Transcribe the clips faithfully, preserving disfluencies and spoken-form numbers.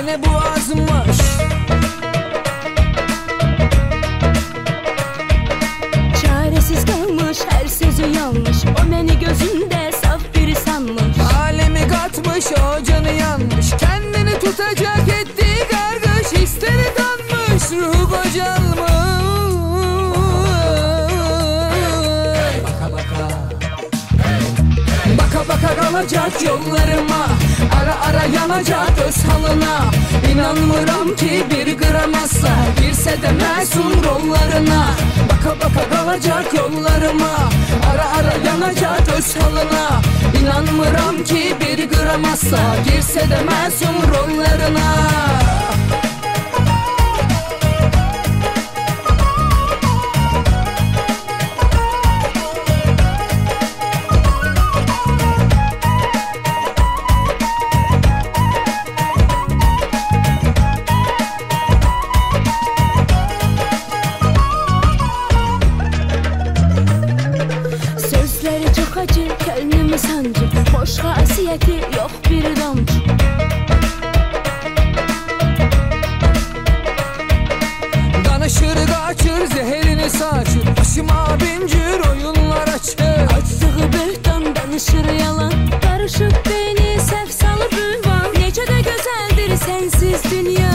gene bu azmış. Çaresiz kalmış, her sözü yanlış. O beni gözünde saf biri sanmış. Alemi katmış, o canı yanmış. Kendini tutacak ettiği kardeş hisleri tanmış. Ruhu kocalmış. Baka baka Baka baka kalacak yollarıma. Ara ara yanacak öz halına. İnanmıram ki bir gram asla girse de masum rollarına. Baka baka kalacak yollarıma. Ara ara yanacak öz halına. İnanmıram ki bir gram asla girse de masum rollarına. Sözleri çok acı, gönlümü sancı. Boş hasiyeti yok bir damcı. Danışır kaçır, zeherini saçır. Başıma bincir oyunlar açır. Açtığı böhtan danışır yalan. Karışıp beni sef salıp ünvan. Necə de güzeldir sensiz dünya.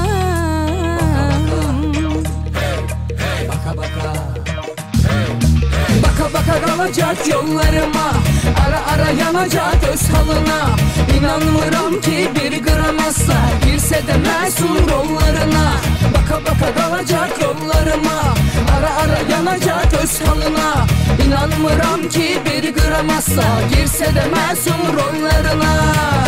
Baka baka Baka baka kalacak yollarıma. Ara ara yanacak öz halına. İnanmıram ki bir gram asla girse de masum rollarına. Baka baka kalacak yollarıma. Ara ara yanacak öz halına. İnanmıram ki bir gram asla girse de masum rollarına.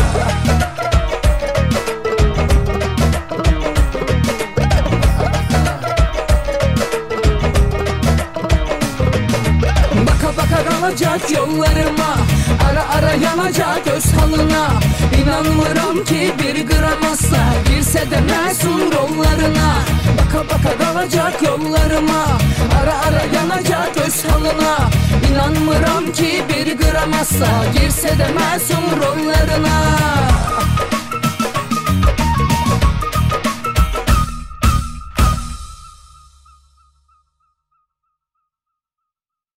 Baka baka kalacak yollarıma. Ara ara yanacak öz halına. İnanmıram ki bir gram asla girse de masum rollarına. Baka baka kalacak yollarıma. Ara ara yanacak öz halına. İnanmıram ki bir gram asla girse de masum rollarına.